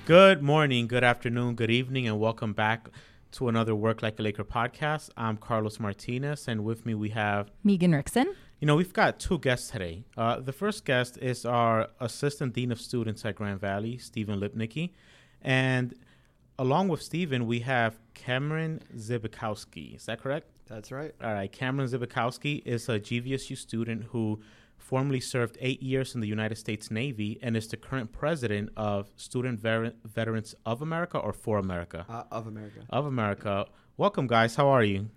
Good morning, good afternoon, good evening, and welcome back to another Work Like a Laker podcast. I'm Carlos Martinez, and with me we have Megan Rickson. We've got two guests today. The first guest is our Assistant Dean of Students at Grand Valley, Stephen Lipnicki. And along with Stephen, we have Cameron Zibikowski. Is that correct? That's right. All right. Cameron Zibikowski is a GVSU student who formerly served 8 years in the United States Navy and is the current president of Student Veterans of America or for America? Of America. Of America. Welcome, guys. How are you?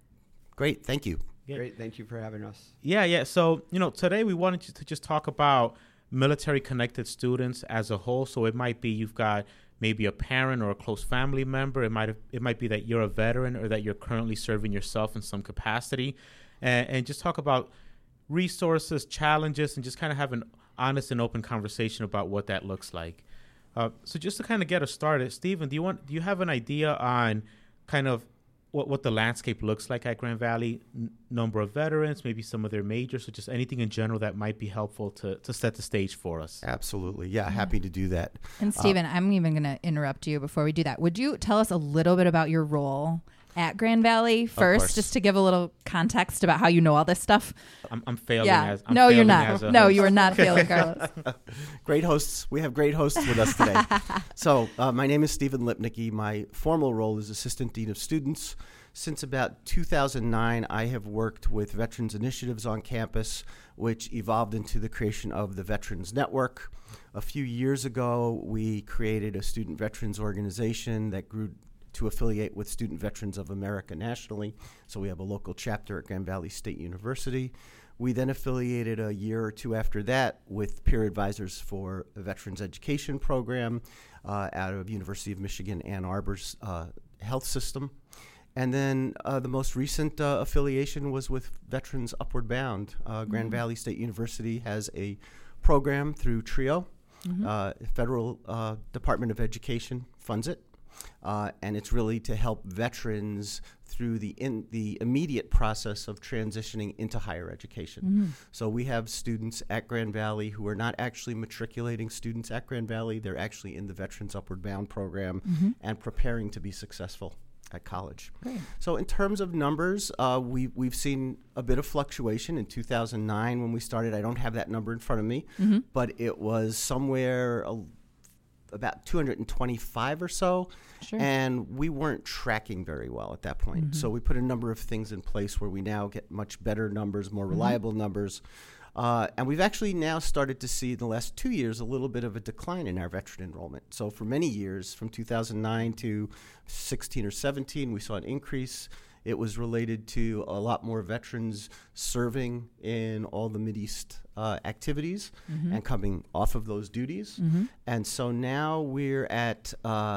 Great. Thank you. Yeah. Great. Thank you for having us. Yeah. So, today we wanted to just talk about military-connected students as a whole. So it might be you've got maybe a parent or a close family member. It might be that you're a veteran or that you're currently serving yourself in some capacity. And just talk about resources, challenges, and just kind of have an honest and open conversation about what that looks like. So just to kind of get us started, Stephen, do you have an idea on kind of what the landscape looks like at Grand Valley, number of veterans, maybe some of their majors, or just anything in general that might be helpful to set the stage for us? Absolutely. Yeah, happy to do that. And Stephen, I'm even going to interrupt you before we do that. Would you tell us a little bit about your role at Grand Valley first, just to give a little context about how you know all this stuff? I'm failing. Yeah. I'm no, failing you're not. as a No, host. you are not failing, Carlos. Great hosts. We have great hosts with us today. So my name is Stephen Lipnicki. My formal role is Assistant Dean of Students. Since about 2009, I have worked with Veterans Initiatives on campus, which evolved into the creation of the Veterans Network. A few years ago, we created a student veterans organization that grew to affiliate with Student Veterans of America nationally. So we have a local chapter at Grand Valley State University. We then affiliated a year or two after that with peer advisors for the Veterans Education Program out of University of Michigan Ann Arbor's health system. And then the most recent affiliation was with Veterans Upward Bound. Grand Valley State University has a program through TRIO. Federal Department of Education funds it. And it's really to help veterans through the immediate process of transitioning into higher education. So we have students at Grand Valley who are not actually matriculating students at Grand Valley. They're actually in the Veterans Upward Bound program and preparing to be successful at college. Great. So in terms of numbers, we've seen a bit of fluctuation. In 2009 when we started, I don't have that number in front of me, but it was somewhere about 225 or so, and we weren't tracking very well at that point. So we put a number of things in place where we now get much better numbers, more reliable numbers. And we've actually now started to see in the last 2 years a little bit of a decline in our veteran enrollment. So for many years, from 2009 to 16 or 17, we saw an increase. It was related to a lot more veterans serving in all the Mideast activities and coming off of those duties. And so now we're at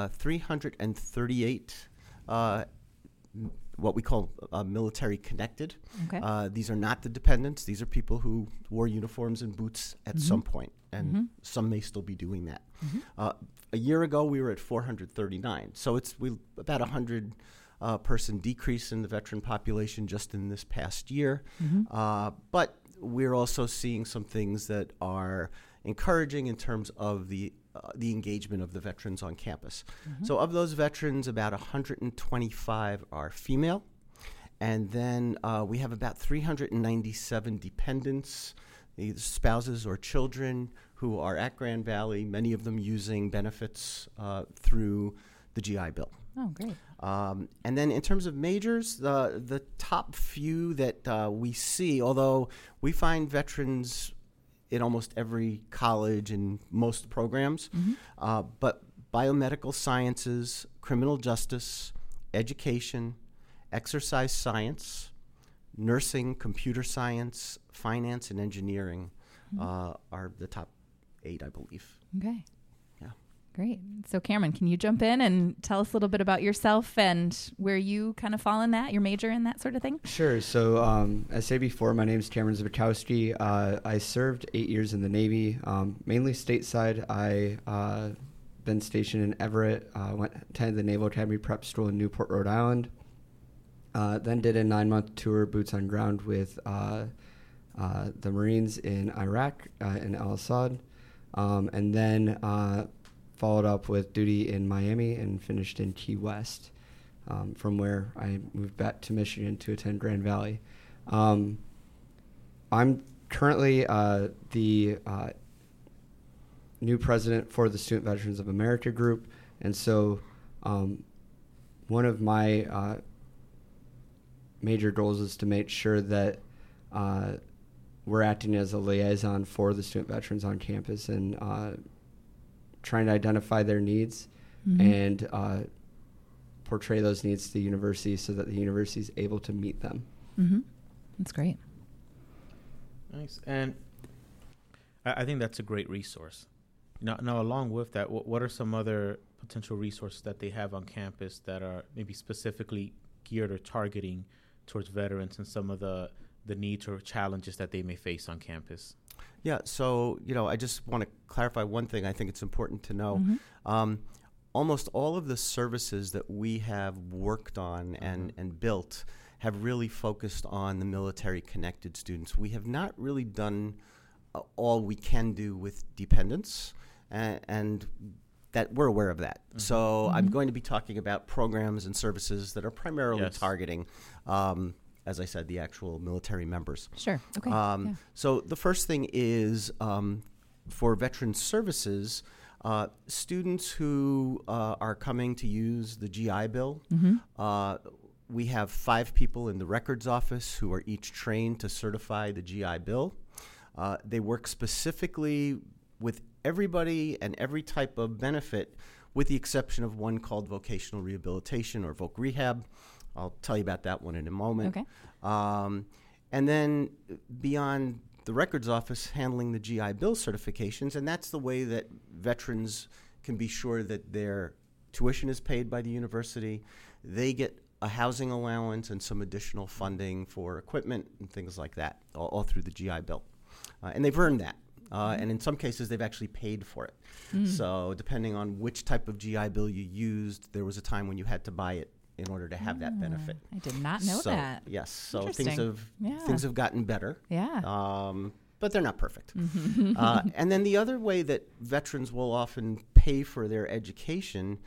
338 what we call military connected. Okay. These are not the dependents. These are people who wore uniforms and boots at some point, and some may still be doing that. A year ago, we were at 439. So it's about 100 person decrease in the veteran population just in this past year. But we're also seeing some things that are encouraging in terms of the engagement of the veterans on campus. So of those veterans, about 125 are female. And then we have about 397 dependents, either spouses or children, who are at Grand Valley, many of them using benefits through the GI Bill. Oh, great. And then in terms of majors, the top few that we see, although we find veterans in almost every college and most programs, but biomedical sciences, criminal justice, education, exercise science, nursing, computer science, finance, and engineering are the top 8, I believe. Okay. Yeah. Great. So Cameron, can you jump in and tell us a little bit about yourself and where you kind of fall in that, your major and that sort of thing? Sure. So as said before, my name is Cameron Zibikowski. I served 8 years in the Navy, mainly stateside. I been stationed in Everett, attended the Naval Academy Prep School in Newport, Rhode Island. Then did a 9-month tour, boots on ground with the Marines in Iraq, in Al-Assad. And then followed up with duty in Miami and finished in Key West, from where I moved back to Michigan to attend Grand Valley. I'm currently the new president for the Student Veterans of America group, and so one of my major goals is to make sure that we're acting as a liaison for the student veterans on campus and trying to identify their needs and portray those needs to the university so that the university is able to meet them. That's great. Nice. And I think that's a great resource. Now, along with that, what are some other potential resources that they have on campus that are maybe specifically geared or targeting towards veterans and some of the needs or challenges that they may face on campus? Yeah, so, I just want to clarify one thing. I think it's important to know. Almost all of the services that we have worked on and built have really focused on the military-connected students. We have not really done all we can do with dependents, and that we're aware of that. So I'm going to be talking about programs and services that are primarily targeting, as I said, the actual military members. Sure. Okay. So the first thing is for veteran services, students who are coming to use the GI Bill. We have 5 people in the records office who are each trained to certify the GI Bill. They work specifically with everybody and every type of benefit, with the exception of one called vocational rehabilitation or voc rehab. I'll tell you about that one in a moment. Okay. And then beyond the records office, handling the GI Bill certifications, and that's the way that veterans can be sure that their tuition is paid by the university. They get a housing allowance and some additional funding for equipment and things like that, all through the GI Bill. And they've earned that. And in some cases, they've actually paid for it. So depending on which type of GI Bill you used, there was a time when you had to buy it in order to have that benefit. I did not know that. Yes. So things have gotten better. Yeah. But they're not perfect. And then the other way that veterans will often pay for their education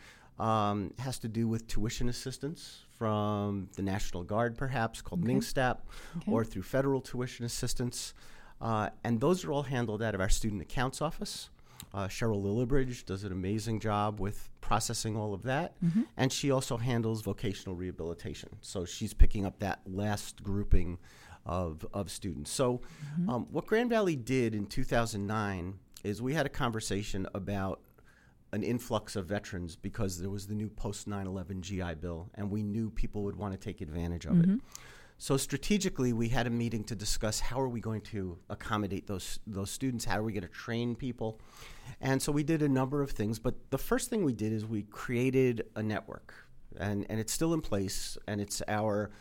has to do with tuition assistance from the National Guard, perhaps, called MINGSTAP, or through federal tuition assistance. And those are all handled out of our student accounts office. Cheryl Lillibridge does an amazing job with processing all of that. And she also handles vocational rehabilitation. So she's picking up that last grouping of students. So what Grand Valley did in 2009 is we had a conversation about an influx of veterans because there was the new post 9/11 GI Bill, and we knew people would want to take advantage of it. So strategically, we had a meeting to discuss how are we going to accommodate those students, how are we going to train people. And so we did a number of things, but the first thing we did is we created a network, and it's still in place, and it's our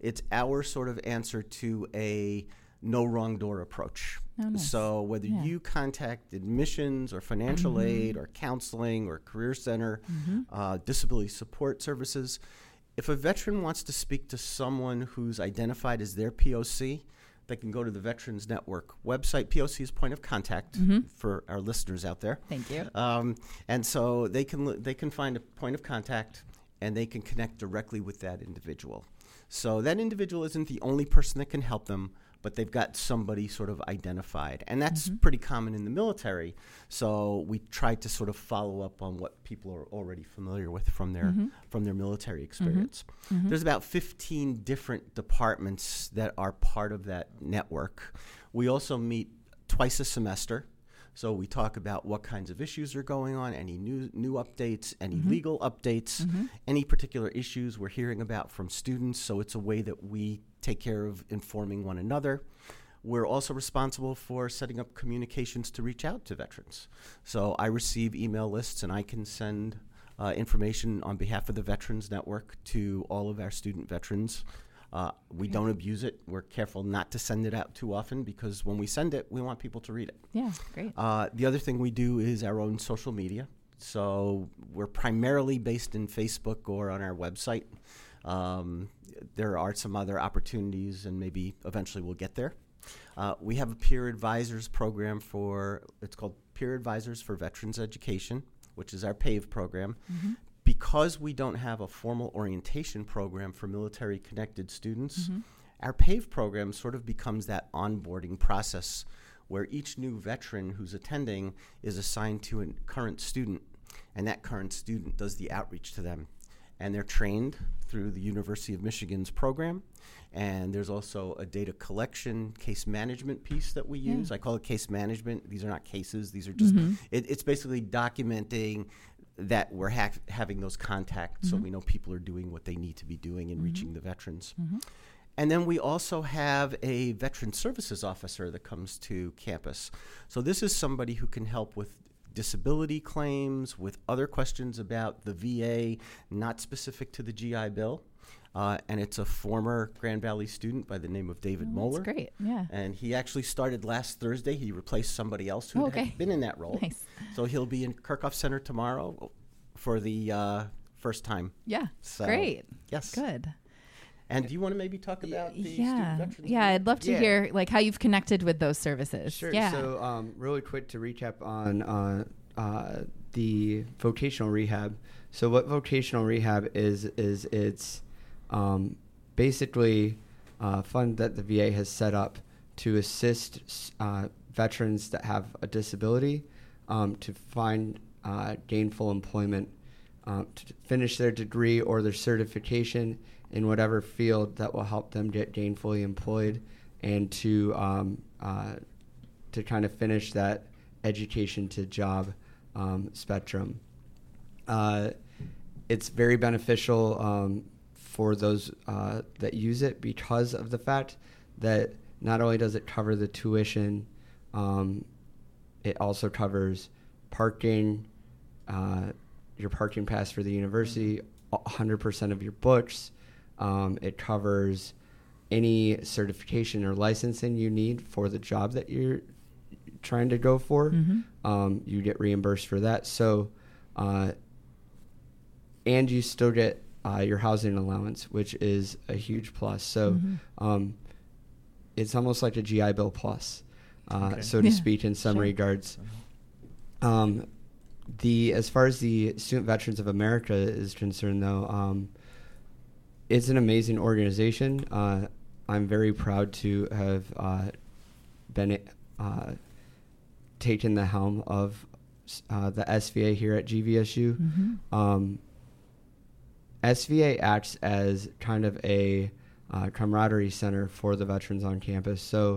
sort of answer to a no wrong door approach. Oh, nice. So whether you contact admissions or financial aid or counseling or career center, disability support services, if a veteran wants to speak to someone who's identified as their POC, they can go to the Veterans Network website. POC is point of contact for our listeners out there. Thank you. And so they can find a point of contact, and they can connect directly with that individual. So that individual isn't the only person that can help them, but they've got somebody sort of identified. And that's pretty common in the military. So we tried to sort of follow up on what people are already familiar with from their military experience. There's about 15 different departments that are part of that network. We also meet twice a semester. So we talk about what kinds of issues are going on, any new updates, any legal updates, any particular issues we're hearing about from students. So it's a way that we take care of informing one another. We're also responsible for setting up communications to reach out to veterans. So I receive email lists, and I can send information on behalf of the Veterans Network to all of our student veterans. We don't abuse it. We're careful not to send it out too often because when we send it, we want people to read it. Yeah, great. The other thing we do is our own social media. So we're primarily based in Facebook or on our website. There are some other opportunities, and maybe eventually we'll get there. We have a peer advisors program it's called Peer Advisors for Veterans Education. which is our PAVE program. Mm-hmm. Because we don't have a formal orientation program for military-connected students, Mm-hmm. our PAVE program sort of becomes that onboarding process where each new veteran who's attending is assigned to a current student, and that current student does the outreach to them. And they're trained through the University of Michigan's program. And there's also a data collection, case management piece that we use. I call it case management. These are not cases. These are just, it's basically documenting that we're having those contacts so we know people are doing what they need to be doing and reaching the veterans. And then we also have a veteran services officer that comes to campus. So this is somebody who can help with disability claims, with other questions about the VA, not specific to the GI Bill. And it's a former Grand Valley student by the name of David Moeller. That's great, yeah. And he actually started last Thursday. He replaced somebody else who had been in that role. Nice. So he'll be in Kirchhoff Center tomorrow for the first time. Yeah, So, great. Yes. Good. And do you want to maybe talk about the student Yeah, veterans? yeah. I'd love to Yeah. hear like how you've connected with those services. Sure. Yeah. So, really quick to recap on the vocational rehab. So, what vocational rehab is it's basically a fund that the VA has set up to assist veterans that have a disability to find gainful employment, to finish their degree or their certification in whatever field that will help them get gainfully employed, and to kind of finish that education to job spectrum. It's very beneficial for those that use it because of the fact that not only does it cover the tuition, it also covers parking, your parking pass for the university, 100% of your books. It covers any certification or licensing you need for the job that you're trying to go for. You get reimbursed for that. So, and you still get your housing allowance, which is a huge plus. So, it's almost like a GI Bill plus, so to speak, in some regards. As far as the Student Veterans of America is concerned, though, it's an amazing organization. I'm very proud to have been taken the helm of the SVA here at GVSU. SVA acts as kind of a camaraderie center for the veterans on campus. So,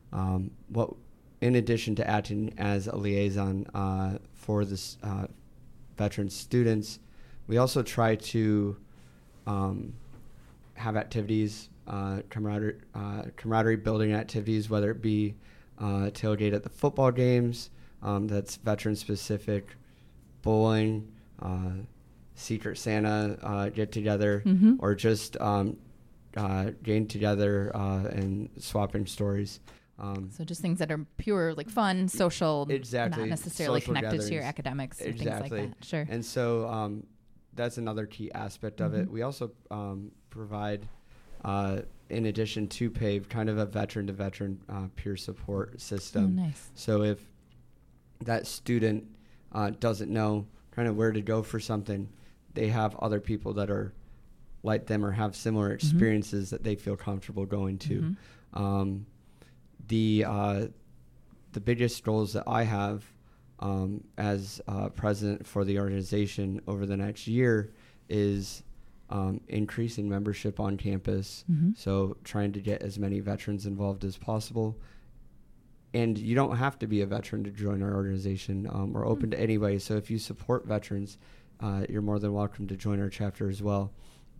in addition to acting as a liaison for the veteran students, we also try to have activities, camaraderie building activities, whether it be tailgate at the football games, that's veteran specific, bowling, Secret Santa get together, or just getting together and swapping stories. So just things that are pure, like fun, social, exactly, not necessarily social connected gatherings. to your academics or Exactly. things like that. Sure. And so that's another key aspect of it. We also provide, in addition to PAVE, kind of a veteran-to-veteran peer support system. Oh, nice. So if that student doesn't know kind of where to go for something, they have other people that are like them or have similar experiences that they feel comfortable going to. The biggest goals that I have as president for the organization over the next year is increasing membership on campus. So trying to get as many veterans involved as possible. And you don't have to be a veteran to join our organization. We're open to anybody. So if you support veterans, you're more than welcome to join our chapter as well.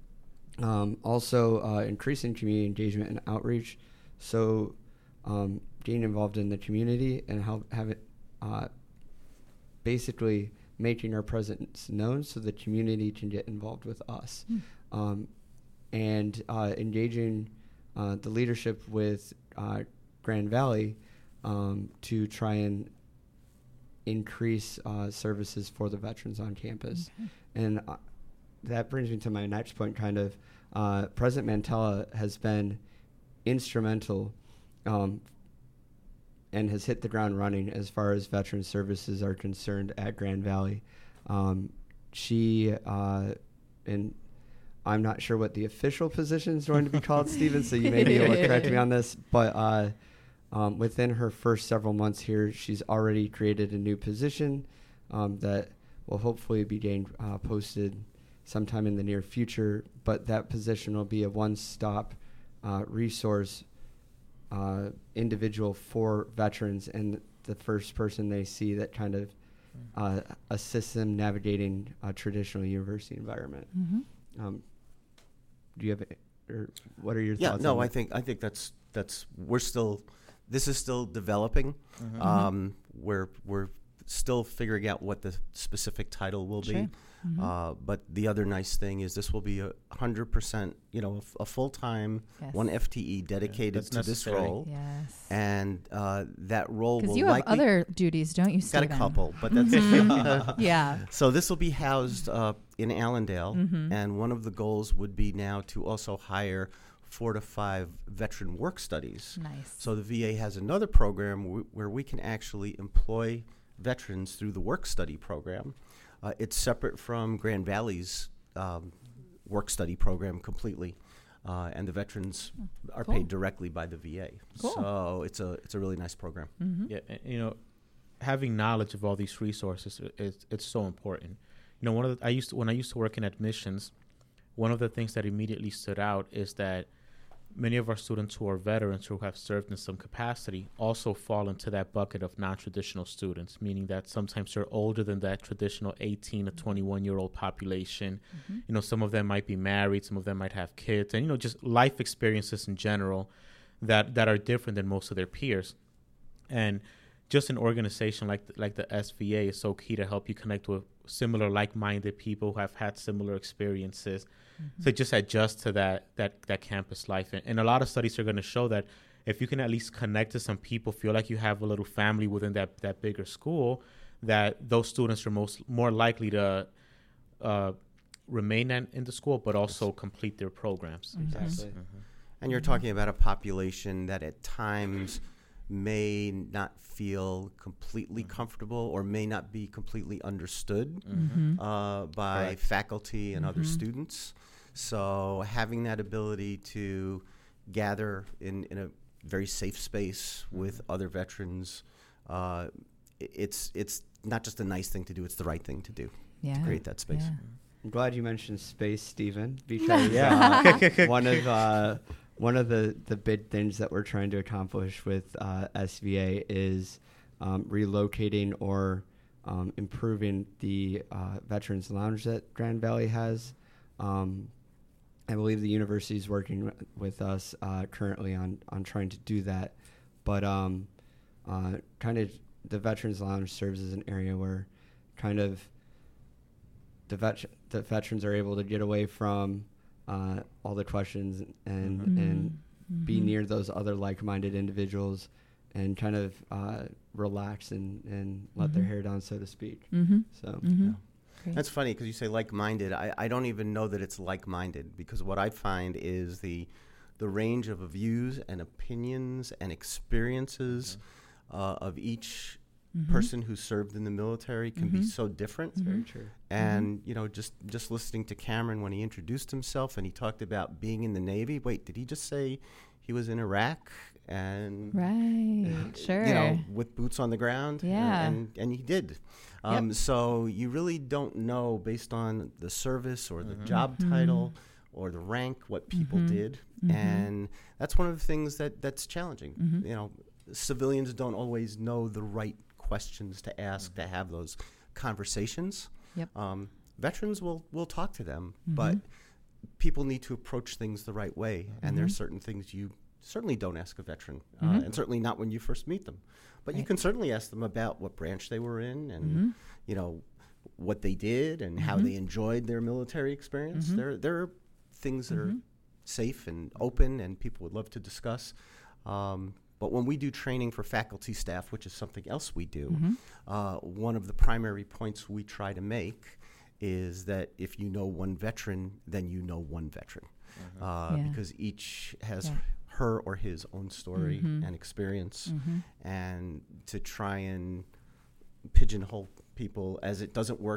Also, increasing community engagement and outreach. So getting involved in the community and have it basically making our presence known so the community can get involved with us. And engaging the leadership with Grand Valley to try and increase services for the veterans on campus. And that brings me to my next point, kind of. President Mantella has been instrumental and has hit the ground running as far as veteran services are concerned at Grand Valley. She and I'm not sure what the official position is going to be called, Stephen, so you may be able to correct me on this. But within her first several months here, she's already created a new position that will hopefully be posted sometime in the near future. But that position will be a one-stop resource individual for veterans, and the first person they see that kind of assists them navigating a traditional university environment. Mm-hmm. Do you have, or what are your thoughts? No, on I think that's this is still developing. We're still figuring out what the specific title will be. But the other nice thing is this will be 100%, a full-time, one FTE dedicated to this role. Yes. And that role will because you have other duties, don't you, Stephen? Got a couple, but that's yeah. So this will be housed in Allendale, and one of the goals would be now to also hire 4 to 5 veteran work studies. Nice. So the VA has another program where we can actually employ veterans through the work study program. It's separate from Grand Valley's work study program completely, and the veterans are paid directly by the VA. Cool. So it's a really nice program. Yeah, and, having knowledge of all these resources it's so important. When I used to work in admissions, one of the things that immediately stood out is that many of our students who are veterans who have served in some capacity also fall into that bucket of non-traditional students, meaning that sometimes they're older than that traditional 18 to 21-year-old population. Some of them might be married, some of them might have kids, and, just life experiences in general that are different than most of their peers. And just an organization like the SVA is so key to help you connect with similar like-minded people who have had similar experiences to just adjust to that campus life. And a lot of studies are going to show that if you can at least connect to some people, feel like you have a little family within that bigger school, that those students are more likely to remain in the school, but also complete their programs. Exactly. And you're talking about a population that at times may not feel completely comfortable or may not be completely understood by faculty and other students. So having that ability to gather in a very safe space with other veterans, it's not just a nice thing to do, it's the right thing to do to create that space. Yeah. I'm glad you mentioned space, Stephen, because one of the big things that we're trying to accomplish with SVA is relocating or improving the Veterans Lounge that Grand Valley has. I believe the university is working with us currently on trying to do that. But kind of the Veterans Lounge serves as an area where kind of the veterans are able to get away from all the questions and be near those other like-minded individuals and kind of relax and let their hair down, so to speak. So That's funny because you say like-minded. I don't even know that it's like-minded, because what I find is the range of views and opinions and experiences of each person who served in the military can be so different. That's very true. And just listening to Cameron when he introduced himself and he talked about being in the Navy. Wait, did he just say he was in Iraq? And sure, with boots on the ground. And he did. So you really don't know based on the service or the job title or the rank what people did, and that's one of the things that's challenging. Civilians don't always know the right questions to ask to have those conversations. Veterans will talk to them, but people need to approach things the right way, and there are certain things you certainly don't ask a veteran, and certainly not when you first meet them. But you can certainly ask them about what branch they were in and, what they did and how they enjoyed their military experience. There are things that are safe and open and people would love to discuss. But when we do training for faculty staff, which is something else we do, one of the primary points we try to make is that if you know one veteran, then you know one veteran. Because each has her or his own story and experience, and to try and pigeonhole people, as it doesn't work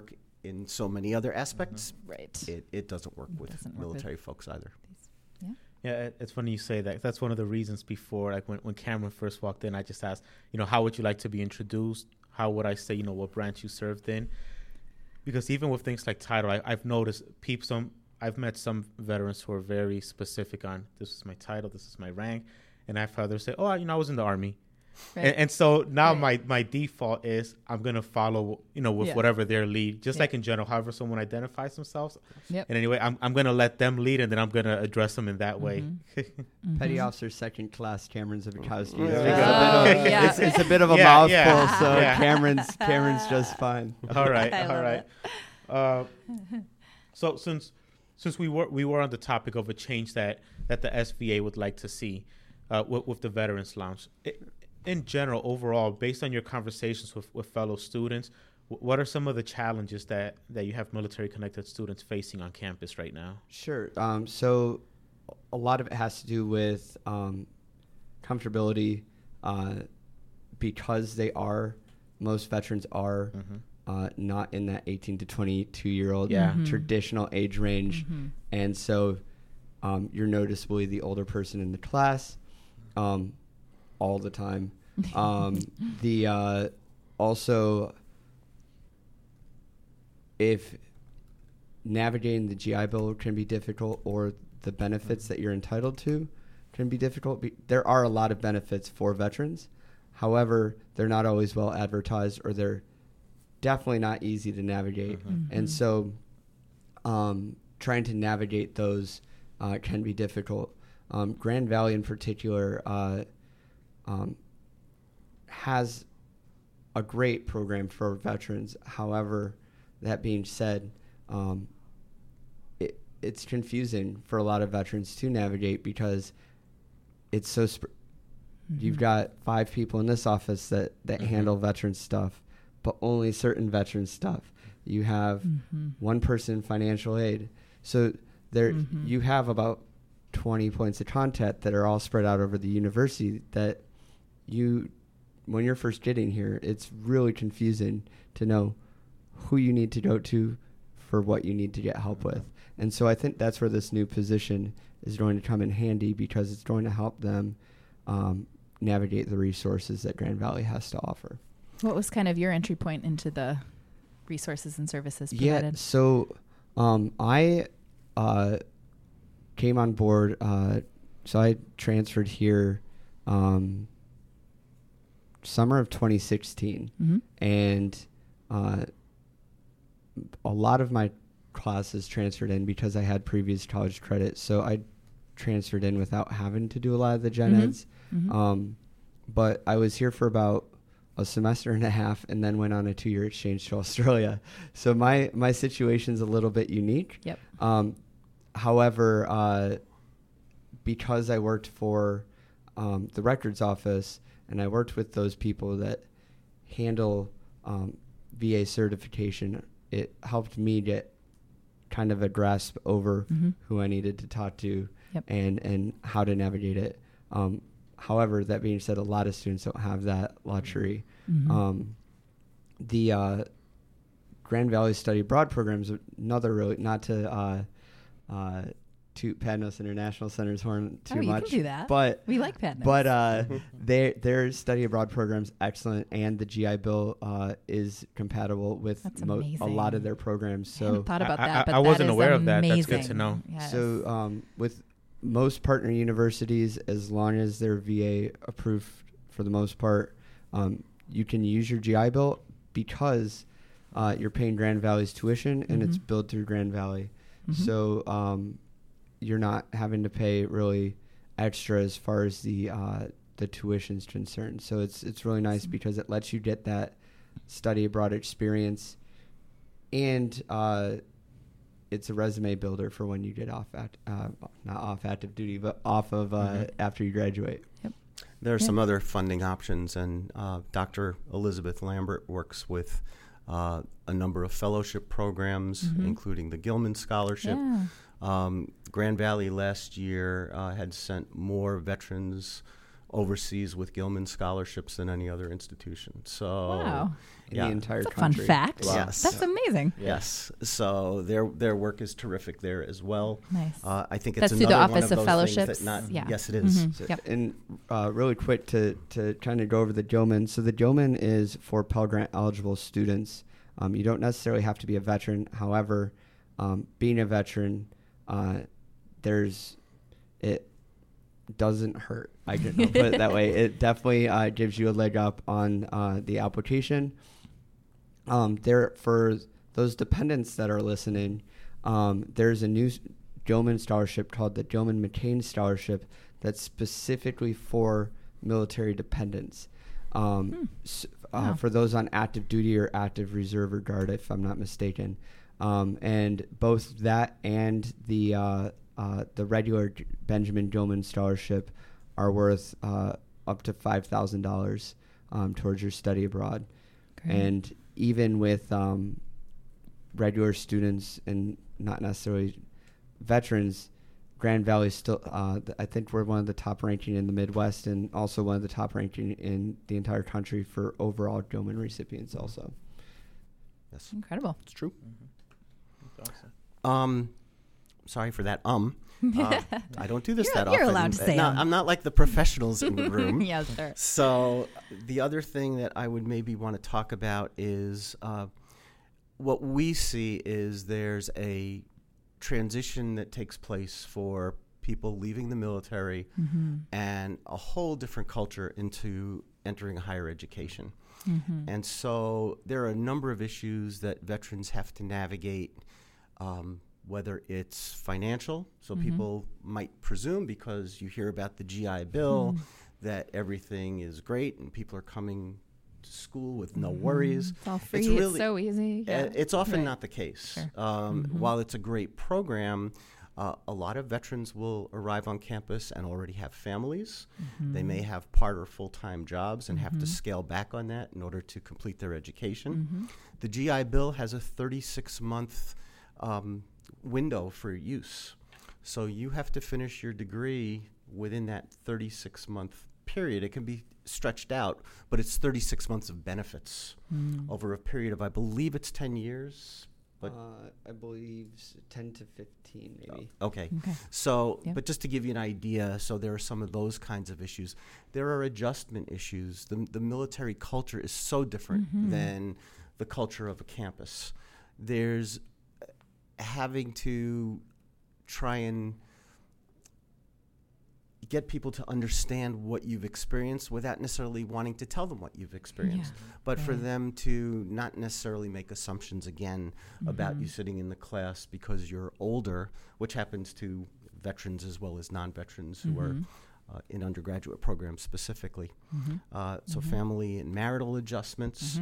in so many other aspects, Right. it doesn't work with military folks either. Yeah, it's funny you say that. That's one of the reasons before, like when Cameron first walked in, I just asked, how would you like to be introduced? How would I say, what branch you served in? Because even with things like title, I've noticed I've met some veterans who are very specific on, this is my title, this is my rank. And I've had others say, I was in the Army. Right. And so now my default is I'm going to follow, with whatever their lead, just like in general, however someone identifies themselves. Yep. And anyway, I'm going to let them lead, and then I'm going to address them in that way. Petty Officer Second Class Cameron Zabitowski. It's a bit of a mouthful, so Cameron's just fine. All right. So since we were on the topic of a change that the SVA would like to see with the Veterans Lounge, in general, overall, based on your conversations with fellow students, what are some of the challenges that you have military-connected students facing on campus right now? Sure. So a lot of it has to do with comfortability because most veterans are not in that 18 to 22-year-old traditional age range. And so you're noticeably the older person in the class all the time. Also, if navigating the GI Bill can be difficult, or the benefits that you're entitled to can be difficult. There are a lot of benefits for veterans. However, they're not always well advertised, or they're definitely not easy to navigate. And so trying to navigate those can be difficult. Grand Valley in particular has a great program for veterans. However, that being said, it's confusing for a lot of veterans to navigate because it's so you've got 5 people in this office that handle veteran stuff, but only certain veteran stuff. You have one person in financial aid. So there you have about 20 points of contact that are all spread out over the university that when you're first getting here, it's really confusing to know who you need to go to for what you need to get help with. And so I think that's where this new position is going to come in handy, because it's going to help them navigate the resources that Grand Valley has to offer. What was kind of your entry point into the resources and services provided? Yeah, so I came on board, so I transferred here summer of 2016, and a lot of my classes transferred in because I had previous college credit, so I transferred in without having to do a lot of the gen eds. But I was here for about a semester and a half, and then went on a 2-year exchange to Australia. So my situation's a little bit unique. Yep. However, because I worked for the records office, and I worked with those people that handle VA certification, it helped me get kind of a grasp over who I needed to talk to and how to navigate it. However, that being said, a lot of students don't have that luxury. The Grand Valley Study Abroad program is another really, not to toot Padnos International Center's horn too much. You can do that. But we like Padnos. But their study abroad program's excellent, and the GI Bill is compatible with a lot of their programs. So I hadn't thought about that, but I wasn't aware of that. That's good to know. Yes. So with most partner universities, as long as they're VA approved for the most part, you can use your GI Bill because you're paying Grand Valley's tuition, and it's billed through Grand Valley. So you're not having to pay really extra as far as the tuition's concerned. So it's really nice because it lets you get that study abroad experience, and it's a resume builder for when you get off not off active duty, but off of after you graduate. Yep. There are some other funding options, and Dr. Elizabeth Lambert works with a number of fellowship programs, including the Gilman Scholarship. Yeah. Grand Valley last year had sent more veterans overseas with Gilman scholarships than any other institution. So, Wow. In the entire That's a fun country. fact. Yes. That's amazing. Yes. So their work is terrific there as well. Nice. I think it's That's through the another one Office of of those things Fellowships. that not. Yeah. Yes, it is. Mhm. So- Yep. And really quick to kind of go over the JOMAN. So the JOMAN is for Pell Grant eligible students. You don't necessarily have to be a veteran. However, being a veteran, it doesn't hurt. I can put it that way. It definitely gives you a leg up on the application. There, for those dependents that are listening, there's a new JOMAN scholarship called the JOMAN McCain Scholarship that's specifically for military dependents. For those on active duty or active reserve or guard, if I'm not mistaken. And both that and the regular Benjamin Gilman Scholarship are worth up to $5,000 towards your study abroad. Great. And even with regular students and not necessarily veterans, Grand Valley still, I think we're one of the top ranking in the Midwest and also one of the top ranking in the entire country for overall Gilman recipients also. Yes, Incredible. it's true. That's awesome. Sorry for that. I don't do this that You're often. allowed to say No, 'em. I'm not like the professionals in the room. Yes, sir. So the other thing that I would maybe want to talk about is what we see is there's a transition that takes place for people leaving the military and a whole different culture into entering higher education. And so there are a number of issues that veterans have to navigate, whether it's financial. So people might presume, because you hear about the GI Bill, that everything is great and people are coming to school with no worries. It's all free. It's It's, really- so easy. Yeah. It's often Right. not the case. Sure. While it's a great program, a lot of veterans will arrive on campus and already have families. They may have part or full-time jobs and have to scale back on that in order to complete their education. The GI Bill has a 36-month window for use. So you have to finish your degree within that 36-month period. It can be stretched out, but it's 36 months of benefits over a period of, I believe it's 10 years. But I believe 10 to 15 maybe. okay. Okay. So, Yep. but just to give you an idea, so there are some of those kinds of issues. There are adjustment issues. The military culture is so different than the culture of a campus. There's having to try and get people to understand what you've experienced without necessarily wanting to tell them what you've experienced, but for right. them to not necessarily make assumptions again about you sitting in the class because you're older, which happens to veterans as well as non-veterans who are in undergraduate programs specifically. So family and marital adjustments,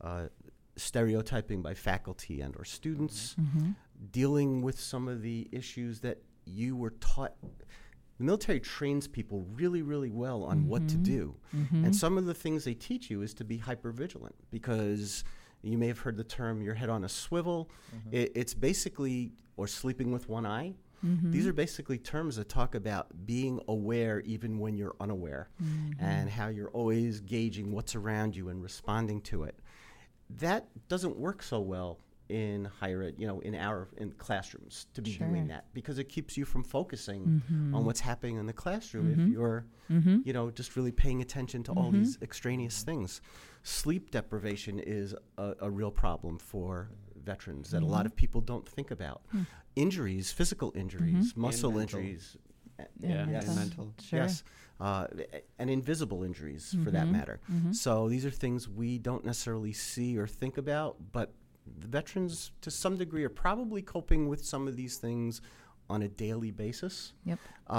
stereotyping by faculty and or students, dealing with some of the issues that you were taught. The military trains people really, really well on what to do. And some of the things they teach you is to be hypervigilant, because you may have heard the term your head on a swivel. It's basically, or sleeping with one eye. These are basically terms that talk about being aware even when you're unaware, and how you're always gauging what's around you and responding to it. That doesn't work so well in higher ed, in classrooms to be doing that, because it keeps you from focusing on what's happening in the classroom if you're, just really paying attention to all these extraneous things. Sleep deprivation is a real problem for veterans that a lot of people don't think about. Injuries, physical injuries, muscle mental. injuries. Yeah. Yes. And mental. Sure. Yes, and invisible injuries for that matter. So these are things we don't necessarily see or think about, but the veterans, to some degree, are probably coping with some of these things on a daily basis. Yep.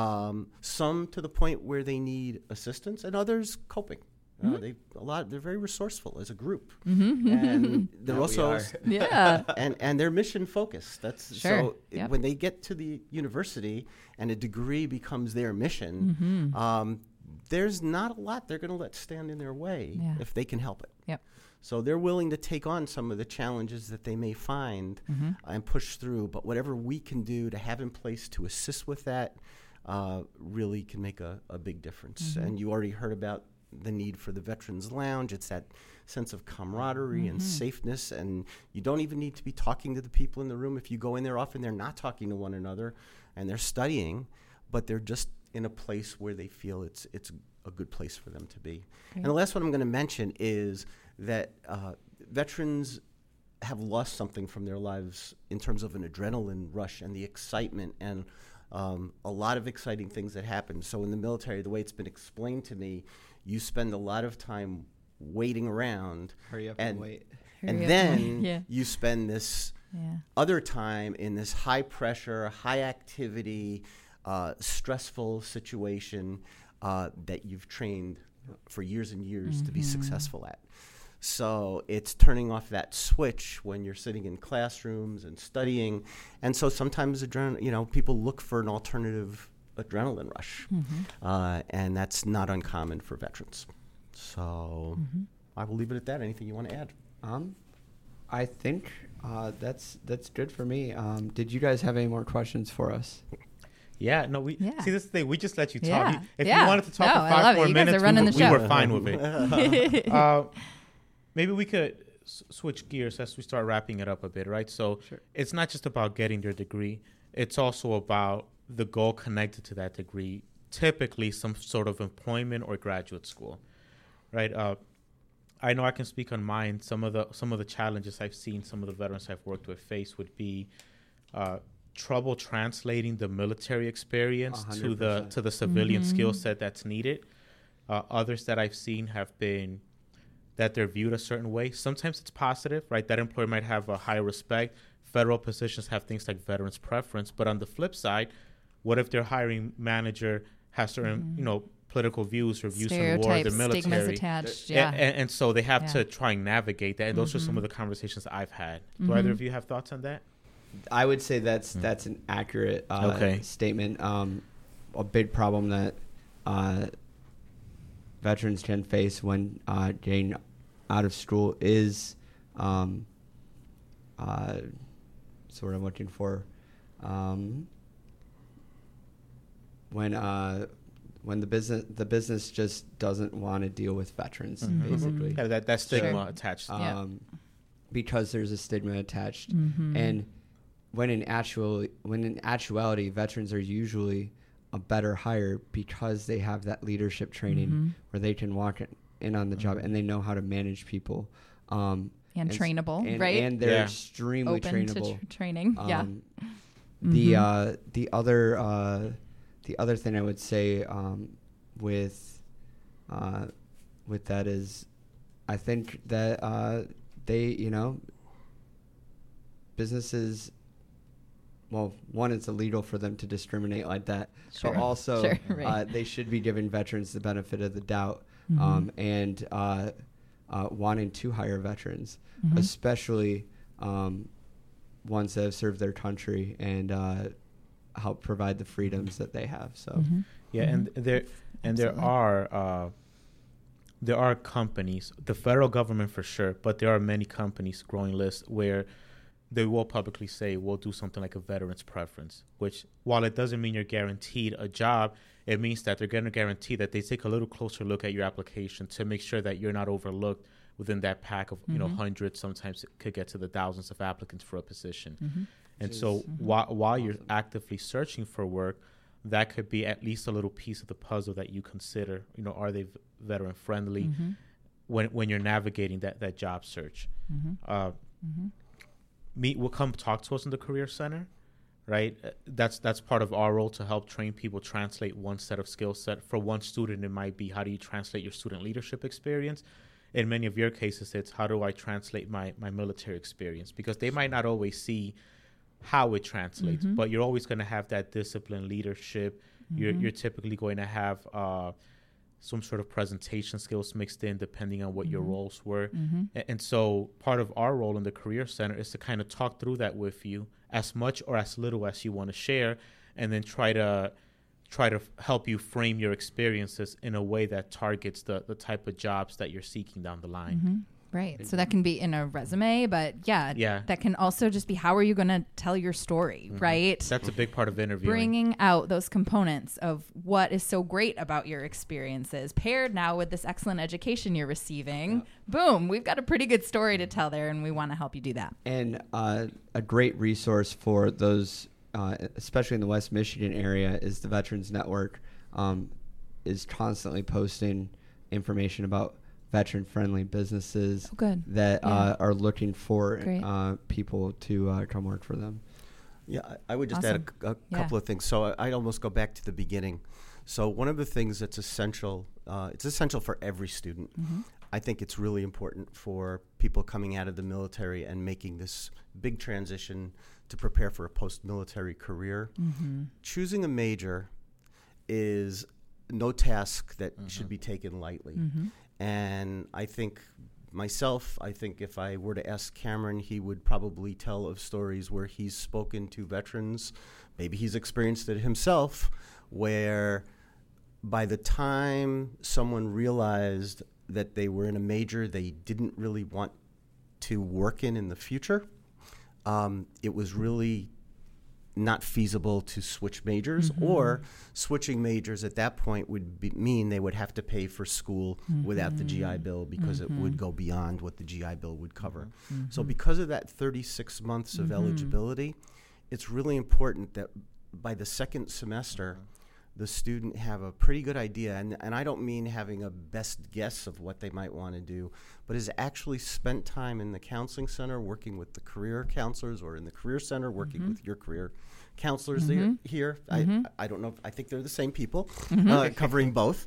Some to the point where they need assistance, and others coping. They're very resourceful as a group, and they're also Yeah. and they're mission focused. That's Sure. so Yep. when they get to the university and a degree becomes their mission, there's not a lot they're going to let stand in their way if they can help it. Yep. So they're willing to take on some of the challenges that they may find and push through. But whatever we can do to have in place to assist with that, really can make a big difference. And you already heard about the need for the Veterans Lounge. It's that sense of camaraderie and safeness, and you don't even need to be talking to the people in the room. If you go in there often, they're not talking to one another, and they're studying, but they're just in a place where they feel it's a good place for them to be. And the last one I'm going to mention is that veterans have lost something from their lives in terms of an adrenaline rush and the excitement and a lot of exciting things that happen. So in the military, the way it's been explained to me, you spend a lot of time waiting around. Hurry up and wait. And then you spend this other time in this high pressure, high activity, stressful situation that you've trained for years and years to be successful at. So it's turning off that switch when you're sitting in classrooms and studying. And so sometimes people look for an alternative adrenaline rush. And that's not uncommon for veterans. So I will leave it at that. Anything you want to add? I think that's good for me. Did you guys have any more questions for us? Yeah, no, see this is the thing. We just let you talk. Yeah. If you wanted to talk for 5 more minutes, we were fine with it. Maybe we could switch gears as we start wrapping it up a bit, right? So it's not just about getting your degree. It's also about the goal connected to that degree, typically some sort of employment or graduate school, right? I know I can speak on mine. Some of the challenges I've seen some of the veterans I've worked with face would be trouble translating the military experience 100%. to the civilian skill set that's needed. Others that I've seen have been that they're viewed a certain way. Sometimes it's positive, right? That employer might have a high respect. Federal positions have things like veterans preference. But on the flip side, what if their hiring manager has certain, political views or views on war, the military? Stigmas attached, and so they have to try and navigate that. And those are some of the conversations I've had. Do either of you have thoughts on that? I would say that's an accurate statement. A big problem that veterans can face when getting out of school is what I'm looking for. When the business just doesn't want to deal with veterans, basically. Yeah, that stigma attached. Because there's a stigma attached, and when in actuality, veterans are usually a better hire because they have that leadership training where they can walk in on the job and they know how to manage people. And trainable, right? And they're extremely open trainable. To training, The other thing I would say with that is, I think that businesses. Well, one, it's illegal for them to discriminate like that. But also, they should be giving veterans the benefit of the doubt and wanting to hire veterans, especially ones that have served their country and help provide the freedoms that they have. So, and there are companies, the federal government for sure, but there are many companies, growing list, where they will publicly say we'll do something like a veteran's preference, which while it doesn't mean you're guaranteed a job, it means that they're going to guarantee that they take a little closer look at your application to make sure that you're not overlooked within that pack of hundreds. Sometimes it could get to the thousands of applicants for a position. And so while you're actively searching for work, that could be at least a little piece of the puzzle that you consider. Are they veteran friendly when you're navigating that job search? Will come talk to us in the Career Center, right? That's part of our role, to help train people translate one set of skill set. For one student, it might be, how do you translate your student leadership experience? In many of your cases, it's, how do I translate my military experience? Because they might not always see how it translates, but you're always going to have that discipline, leadership. You're typically going to have some sort of presentation skills mixed in, depending on what your roles were. And so part of our role in the Career Center is to kind of talk through that with you, as much or as little as you want to share, and then try to help you frame your experiences in a way that targets the type of jobs that you're seeking down the line. Right. So that can be in a resume, but Yeah. that can also just be how are you going to tell your story, right? That's a big part of interviewing. Bringing out those components of what is so great about your experiences, paired now with this excellent education you're receiving. Boom, we've got a pretty good story to tell there, and we want to help you do that. And a great resource for those, especially in the West Michigan area, is the Veterans Network. Is constantly posting information about veteran-friendly businesses that are looking for people to come work for them. Yeah, I would just add a couple of things. So I'd almost go back to the beginning. So one of the things that's essential, it's essential for every student. I think it's really important for people coming out of the military and making this big transition to prepare for a post-military career. Choosing a major is no task that should be taken lightly. And I think if I were to ask Cameron, he would probably tell of stories where he's spoken to veterans, maybe he's experienced it himself, where by the time someone realized that they were in a major they didn't really want to work in the future, it was really not feasible to switch majors, or switching majors at that point would mean they would have to pay for school without the GI Bill, because it would go beyond what the GI Bill would cover. So because of that 36 months of eligibility, it's really important that by the second semester, the student have a pretty good idea, and I don't mean having a best guess of what they might want to do, but has actually spent time in the counseling center working with the career counselors, or in the career center working with your career counselors here. I don't know. I think they're the same people, covering both.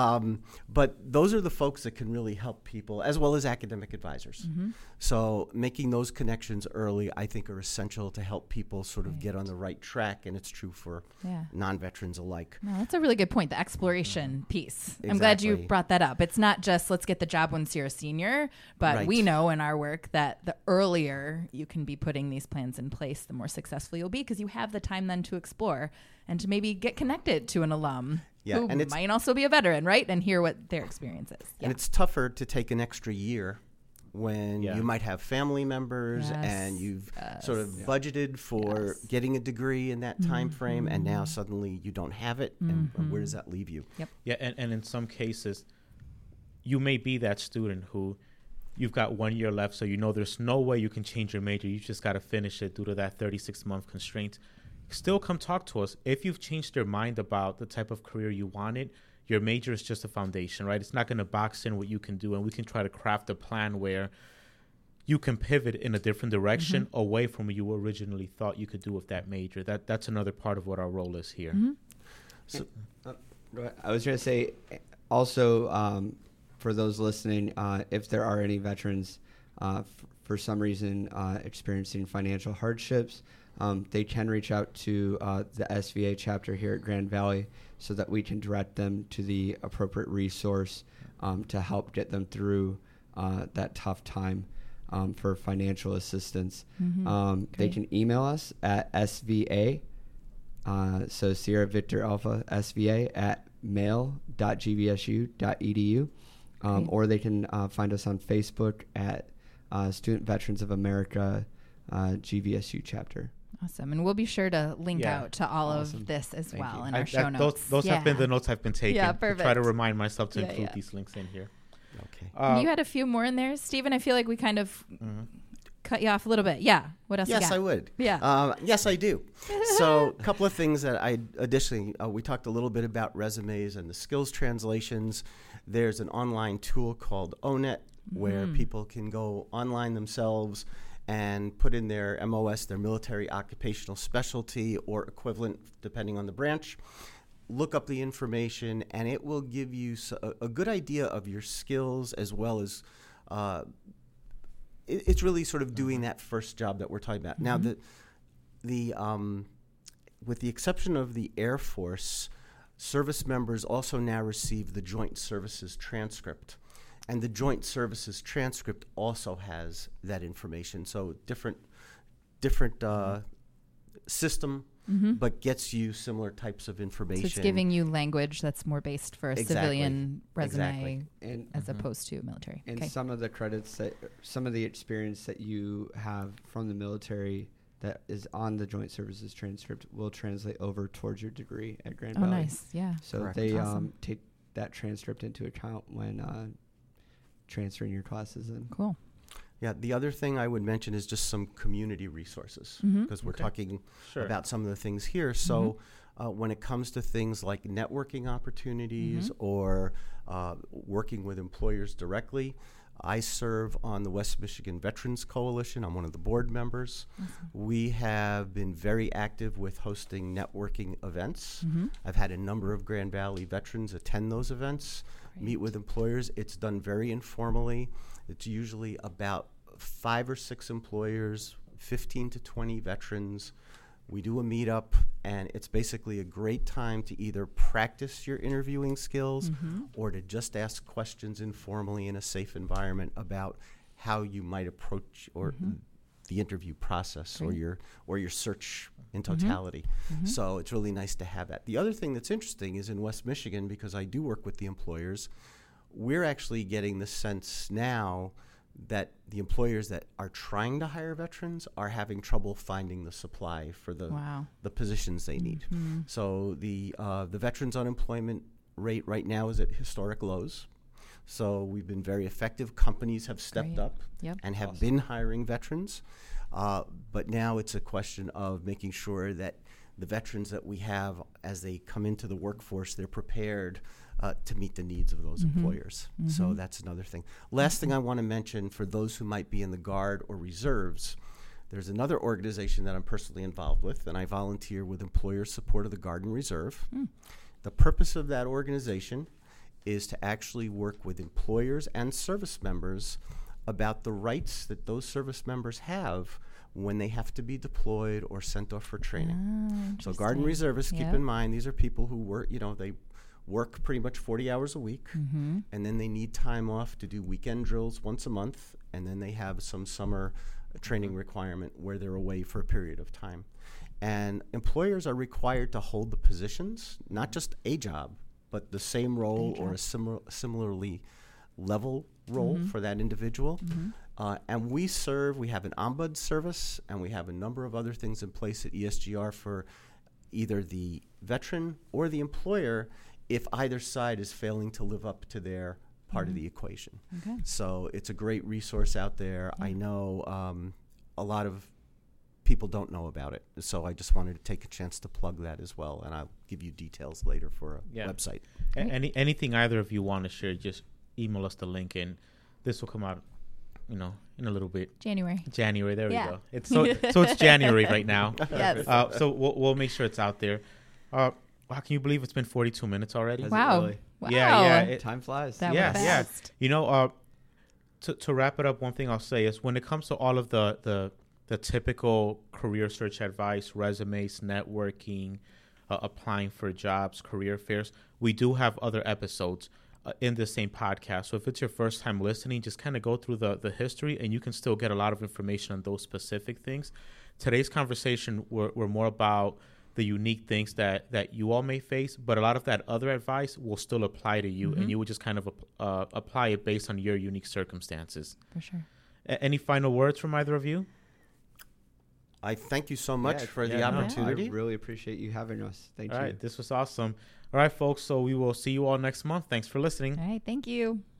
But those are the folks that can really help people, as well as academic advisors. So making those connections early, I think, are essential to help people sort of get on the right track, and it's true for non-veterans alike. No, that's a really good point, the exploration piece. I'm glad you brought that up. It's not just let's get the job once you're a senior, but we know in our work that the earlier you can be putting these plans in place, the more successful you'll be, because you have the time then to explore and to maybe get connected to an alum who might also be a veteran, right? And hear what their experience is. And it's tougher to take an extra year when you might have family members and you've sort of budgeted for getting a degree in that time frame, and now suddenly you don't have it, and where does that leave you? Yeah, and in some cases, you may be that student who you've got 1 year left, so you know there's no way you can change your major. You just got to finish it due to that 36-month constraint. Still come talk to us. If you've changed your mind about the type of career you wanted, your major is just a foundation, right? It's not going to box in what you can do, and we can try to craft a plan where you can pivot in a different direction away from what you originally thought you could do with that major. That's another part of what our role is here. So, I was going to say also, for those listening, if there are any veterans for some reason experiencing financial hardships, they can reach out to the SVA chapter here at Grand Valley so that we can direct them to the appropriate resource to help get them through that tough time for financial assistance. They can email us at SVA, so Sierra Victor Alpha SVA at mail.gvsu.edu, or they can find us on Facebook at Student Veterans of America GVSU chapter. Awesome. And we'll be sure to link out to all of this as well in our show notes. Those have been the notes I've been taking. Yeah, perfect. To try to remind myself to include these links in here. Okay. You had a few more in there, Stephen. I feel like we kind of cut you off a little bit. Yeah. What else you got? Yes, I would. Yeah. Yes, I do. So a couple of things that I additionally, we talked a little bit about resumes and the skills translations. There's an online tool called ONET where people can go online themselves and put in their MOS, their military occupational specialty or equivalent, depending on the branch. Look up the information, and it will give you a good idea of your skills, as well as it's really sort of doing that first job that we're talking about. Now, with the exception of the Air Force, service members also now receive the Joint Services Transcript. And the Joint Services Transcript also has that information. So different system, but gets you similar types of information. So it's giving you language that's more based for a civilian resume and as opposed to military. And some of the credits some of the experience that you have from the military that is on the Joint Services transcript will translate over towards your degree at Grand Valley. Oh, nice. Yeah. So Correct. they Awesome. take that transcript into account when transferring your classes in. Cool. Yeah, the other thing I would mention is just some community resources, because we're talking about some of the things here. So when it comes to things like networking opportunities or working with employers directly, I serve on the West Michigan Veterans Coalition. I'm one of the board members. Awesome. We have been very active with hosting networking events. I've had a number of Grand Valley veterans attend those events, meet with employers. It's done very informally. It's usually about 5 or 6 employers, 15 to 20 veterans. We do a meetup, and it's basically a great time to either practice your interviewing skills or to just ask questions informally in a safe environment about how you might approach or the interview process or your search in totality. So it's really nice to have that. The other thing that's interesting is in West Michigan, because I do work with the employers, we're actually getting the sense now that the employers that are trying to hire veterans are having trouble finding the supply for the positions they need. So the veterans unemployment rate right now is at historic lows. So we've been very effective. Companies have stepped up and have been hiring veterans. But now it's a question of making sure that the veterans that we have, as they come into the workforce, they're prepared to meet the needs of those employers. So that's another thing. Last thing I want to mention for those who might be in the Guard or Reserves, there's another organization that I'm personally involved with, and I volunteer with Employer Support of the Guard and Reserve. The purpose of that organization is to actually work with employers and service members about the rights that those service members have when they have to be deployed or sent off for training. So Guard and Reservists, keep in mind, these are people who work, they work pretty much 40 hours a week, and then they need time off to do weekend drills once a month, and then they have some summer training requirement where they're away for a period of time. And employers are required to hold the positions, not just a job, but the same role or a similarly level role for that individual. And we have an ombud service, and we have a number of other things in place at ESGR for either the veteran or the employer if either side is failing to live up to their part of the equation. So it's a great resource out there. I know a lot of people don't know about it, so I just wanted to take a chance to plug that as well, and I'll give you details later for a website. Anything either of you want to share, just email us the link, and this will come out in a little bit. January, there we go. It's so it's January right now. Yes. So we'll make sure it's out there. Wow, can you believe it's been 42 minutes already? Wow. Yeah. Time flies. That was fast. To wrap it up, one thing I'll say is when it comes to all of the typical career search advice, resumes, networking, applying for jobs, career fairs, we do have other episodes in the same podcast. So if it's your first time listening, just kind of go through the history, and you can still get a lot of information on those specific things. Today's conversation were more about the unique things that you all may face, but a lot of that other advice will still apply to you, and you would just kind of apply it based on your unique circumstances. For sure. Any final words from either of you? I thank you so much for the opportunity. I really appreciate you having us. Thank you. All right, this was awesome. All right, folks, so we will see you all next month. Thanks for listening. All right, thank you.